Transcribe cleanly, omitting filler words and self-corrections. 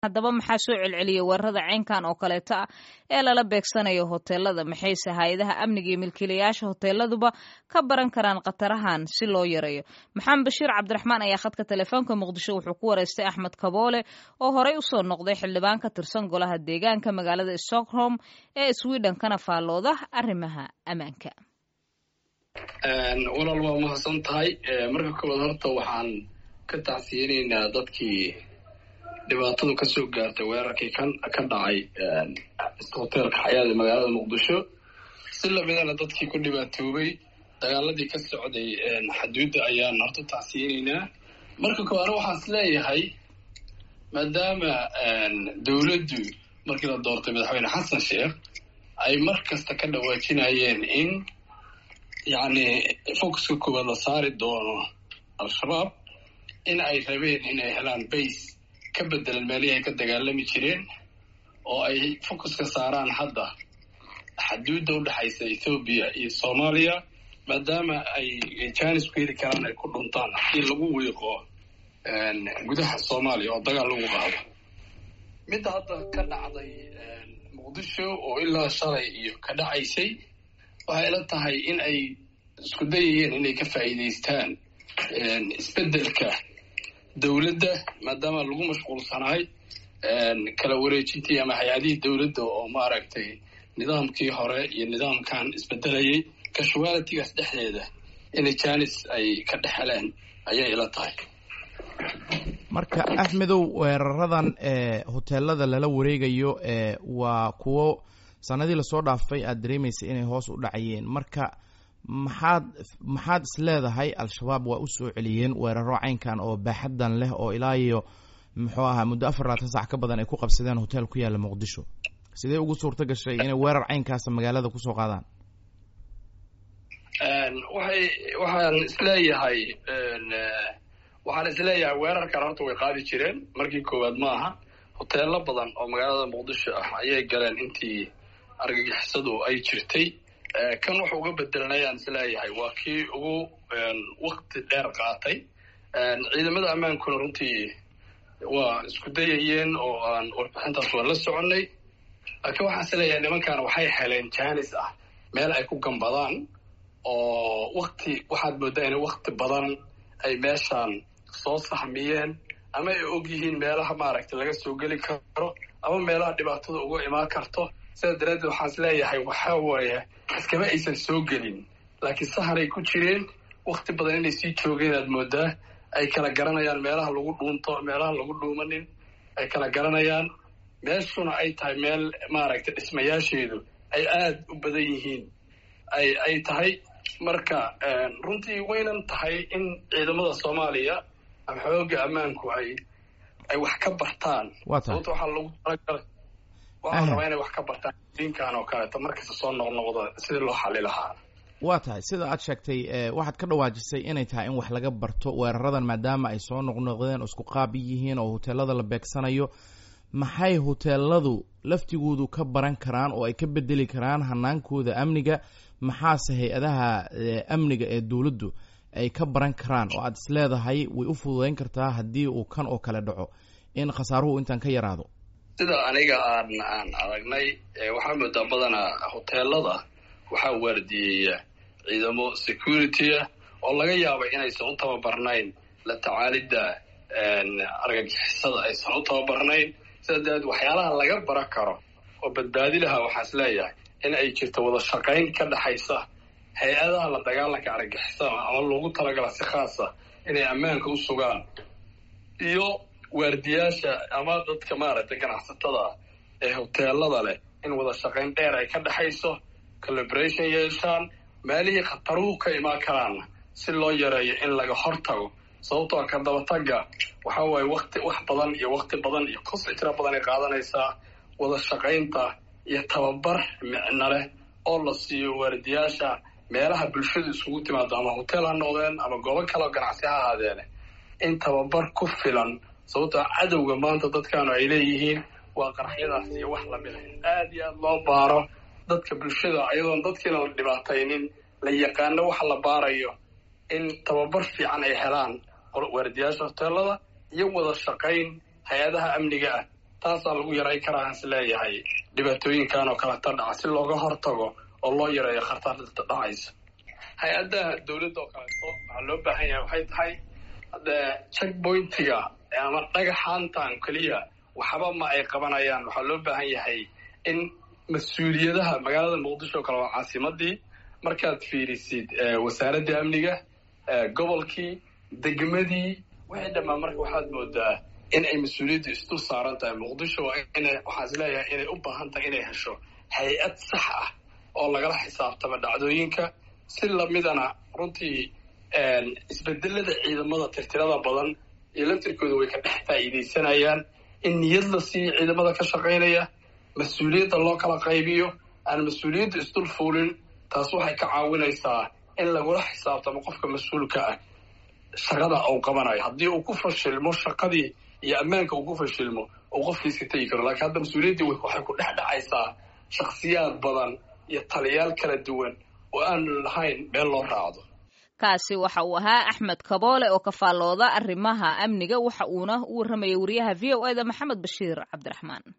haddaba maxaa soo celceliyay weerarada caynkan oo kaleeta ah ee lala beegsanayo hoteelada maxayse hay-adaha amniga iyo milkiilayaasha hoteeladuba ka baran karaan khatarahan si loo yareeyo maxamed bashiir cabdiraxmaan ayaa khadka telefoonka muqdisho wuxuu ku wareystay axmed kaboole oo horey usoo noqday xildhibaan ka tirsan golaha deegaanka magaalada stockholm ee sweden kana faallooda arrimaha ammaanka. walaal waa mahadsan tahay. marka koowaad horta waxaan ka tacsiyeynaynaa dadkii dhibaatadu ka soo gaartay weerarkii ka dhacay hoteelka xayaat ee magaalada muqdisho, si lamidana dadkii ku dhibaatoobay dagaaladii ka socday xaduudda ayaan horta tacsiyeynaynaa. marka koowaad waxaan is leeyahay maadaama dowladdu markii la doortay madaxweyne xasan sheekh ay mar kasta ka dhawaajinayeen in yacni focuska koowaad la saari doono al-shabaab, in ay rabeen inay helaan base ka bedelan meelihii ay ka dagaalami jireen oo ay focuska saaraan hadda xaduudda u dhexaysa ethoobiya iyo soomaaliya, maadaama ay jaanis ku heli karaan ay ku dhuntaan haddii lagu wiiqo gudaha soomaaliya oo dagaal lagu qaado. midda hadda ka dhacday muqdisho oo ilaa shalay iyo ka dhacaysay waxay ila tahay in ay isku dayayeen inay ka faa'iidaystaan isbeddelka dowladda, maadaama lagu mashquulsanahay kala wareejintii ama hay-adihii dowladda oo maaragtay nidaamkii hore iyo nidaamkan isbedelayay casualitigaas dhexdeeda inay jaanis ay ka dhexeleen ayay ila tahay. marka axmedow, weeraradan hoteelada lala wareegayo waa kuwo sanadii lasoo dhaafay aad dareemaysa inay hoos u dhacayeen. marka maxaad is leedahay al-shabaab waa u soo celiyeen weeraro caynkan oo baaxadan leh oo ilaa iyo muxuu ahaa muddo 24 saac ka badan ay ku qabsadeen hotel ku yaala muqdisho? sidee ugu suurto gashay inay weerar caynkaas magaalada kusoo qaadaan? waxaan isleeyahay weerarkan horta way qaadi jireen markii koowaad ma aha. hoteelo badan oo magaalada muqdisho ah ayay galeen intii argagixisadu ay jirtay. kan wuxuu uga bedelanayaan isleeyahay waa kii ugu wakti dheer qaatay. ciidamada ammaankuna runtii waa isku dayayeen oo aan warbixintaas waa la soconnay. laakiin waxaan isleeyahay nimankan waxay heleen jaanis ah meel ay ku gambadaan oo waxaad moodaa inay wakti badan ay meeshaan soo saxmiyeen ama ay og yihiin meelaha maaragtay laga soo geli karo ama meelaha dhibaatada uga imaan karto. sidaa daraaddeed waxaan is leeyahay waxaa waaye iskama aysan soo gelin, laakiin sahanay ku jireen wakti badan inay sii joogeen. aad moodaa ay kala garanayaan meelaha lagu dhuunto, meelaha lagu dhuumanin ay kala garanayaan. meeshuna ay tahay meel maaragtay dhismayaasheedu ay aad u badan yihiin ay tahay. marka runtii waynan tahay in ciidamada soomaaliya ama xooga ammaanku ay wax ka bartaan. sababta waxaa lagu talagalay waxaan rabaa inay wax ka bartaan dinkan oo kaleeto markasta soo noqnoqda sidii loo xali lahaa. waa tahay sida aad sheegtay, waxaad ka dhawaajisay inay tahay in wax laga barto weeraradan maadaama ay soo noqnoqdeen oo isku qaabi yihiin oo hoteelada la beegsanayo. maxay hoteeladu laftigoodu ka baran karaan oo ay ka bedeli karaan hanaankooda amniga? maxaase hay-adaha amniga ee dowladdu ay ka baran karaan oo aad is leedahay way u fududayn kartaa haddii uu kan oo kale dhaco in khasaaruhu intaan ka yaraado? sida aniga aan aragnay waxaa moodaa badanaa hoteelada waxaa waardiyeeya ciidamo security ah oo laga yaabay inaysan u tababarnayn la tacaalidda argagixisada, aysan u tababarnayn. sida daraaddeed waxyaalaha laga baran karo oo badbaadi lahaa waxaan is leeyahay in ay jirto wada shaqayn ka dhexaysa hay-adaha la dagaalanka argagixisada ama loogu talagala si khaasa inay ammaanka u sugaan iyo waardiyaasha ama dadka maaragtay ganacsatada ee hoteelada leh in wada shaqayn dheer ay ka dhexayso, collaboration yeeshaan, meelihii khataruhu ka imaan karaanna si loo yareeyo in laga hortago. sababtoo ka dabatagga waxaa waaye wax badan iyo wakti badan iyo tira badan ay qaadanaysaa. wada shaqaynta iyo tababar micno leh oo la siiyo waardiyaasha meelaha bulshadu isugu timaado ama hotel ha noqdeen ama goobo kale oo ganacsi ha ahaadeene, in tababar ku filan. sababtoo cadowga maanta dadkaanu ay leeyihiin waa qaraxyadaas iyo wax lamid ah. aad iyo aad loo baaro dadka bulshada ayadoon dadkiina la dhibaataynin, la yaqaano waxa la baarayo, in tababar fiican ay helaan waardiyaasha hoteelada iyo wada shaqayn hay-adaha amniga ah taasaa lagu yaray karaa is leeyahay dhibaatooyinkan oo kaleta dhaca si looga hortago oo loo yareeyo khatarta dhacaysa. hay-adda dawladda oo kaleeto waxaa loo baahan yahay waxay tahay checkpointiga ama dhagaxaantan keliya waxba ma ay qabanayaan. waxaa loo baahan yahay in mas-uuliyadaha magaalada muqdisho oo kale waa caasimadii, markaad fiirisid wasaaradda amniga, gobolkii, degmadii, wixii dhammaan marka waxaad moodaa in ay mas-uuliyaddu isdul saaran tahay. muqdisho waxaan is leeyahay inay u baahan tahay inay hesho hay-ad sax ah oo lagala xisaabtamo dhacdooyinka. si lamidana runtii isbedelada ciidamada tirtirada badan iyo laftirkooda way ka dhex faa'iidaysanayaan. in niyad la siiyo ciidamada ka shaqaynaya, mas-uuliyadda loo kala qaybiyo, aan mas-uuliyadda isdul fuulin. taas waxay ka caawinaysaa in lagula xisaabtamo qofka mas-uulka ah shaqada uu qabanayo. haddii uu ku fashilmo shaqadii iyo ammaanka uu ku fashilmo uu qofkiiska tegi karo. laakiin hadda mas-uuliyaddii waxay ku dhex dhacaysaa shakhsiyaad badan iyo taliyaal kala duwan oo aan lahayn meel loo raacdo. kaasi waxa uu ahaa Axmed Kaboole oo ka faallooda arrimaha amniga, waxa uuna u warramayay wariyaha VOA da Maxamed Bashiir Cabdiraxmaan.